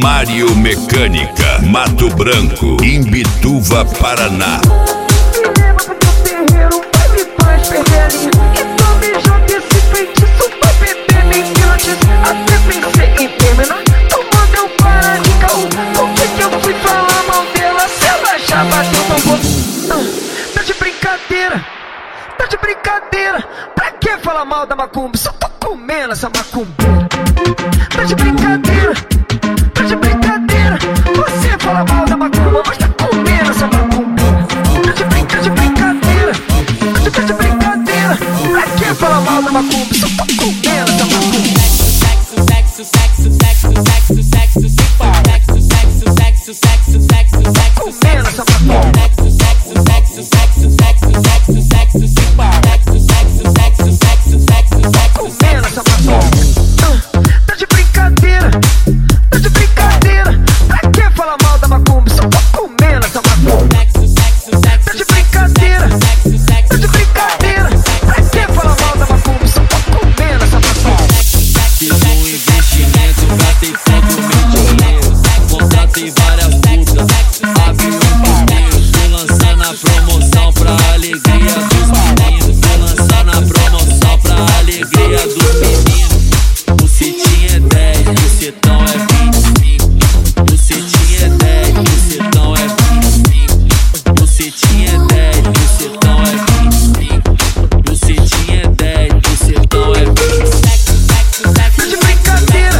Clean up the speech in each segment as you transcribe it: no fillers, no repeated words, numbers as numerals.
Mário Mecânica, Mato Branco, Imbituva, Paraná. Tá de brincadeira, pra que falar mal da macumba? Só tô comendo essa macumba. Tá de brincadeira, você fala mal da macumba, mas tá comendo essa macumba. Tá de brincadeira, pra que falar mal da macumba? Só tô comendo essa macumba. Sexo, comendo essa macumba. Tá de brincadeira, pra que falar mal da macumba? Só tô comendo essa macumba. Tá de brincadeira, pra que falar mal da macumba? Só tô comendo essa macumba. Fiz um investimento, gastei todo meu dinheiro, contratei várias putas, abri puteiro, tô lançando a promoção pra alegria dos meninos, tô lançando a promoção pra alegria dos meninos. Bucetinha é 10, bucetão é 25. Bucetinha é 10, bucetão é 25. Bucetinha é 10, bucetão é 25. Bucetinha é 10, bucetão é 25. Tá de brincadeira,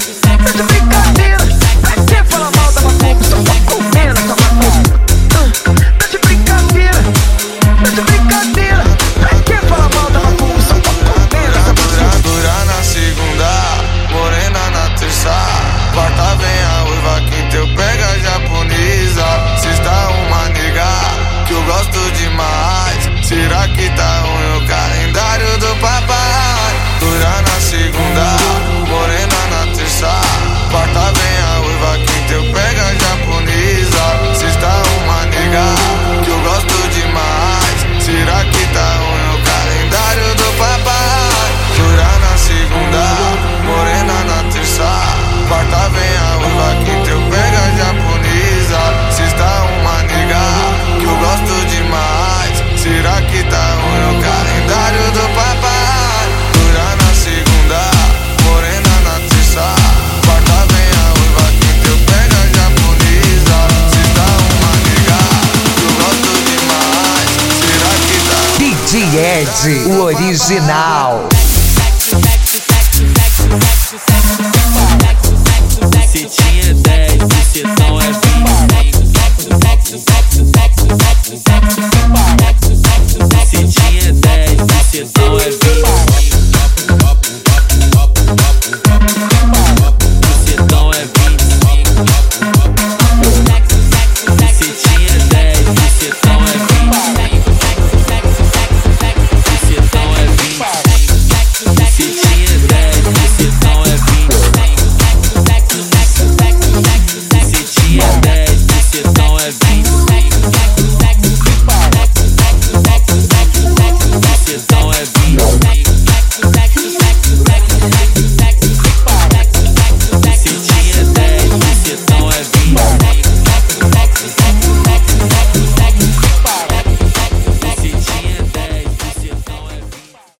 pra que falar mal da macumba? Só tô comendo essa macumba. Tá de brincadeira, pra que falar mal da macumba? Só tô comendo essa macumba. Dura na segunda, morena na terça, quarta vem a uiva, quinta eu pego a japonesa. Sexta uma nega que eu gosto demais, será que tá ruim o calendário do papai? Dura na segunda, morena na terça, quarta vem a uiva, quinta eu pego a japonesa. Sexta uma nega que eu gosto demais, será que tá ruim o calendário do papai? Dura na segunda, morena na terça, quarta vem a uiva, quinta eu pego a japonesa. Sexta uma nega que eu gosto demais, será que tá ruim o calendário do papai? Dura na segunda, morena na terça, quarta vem a uiva, quinta eu pego a japonesa. Sexta uma nega que eu gosto demais, será que tá DJ Ed, o original.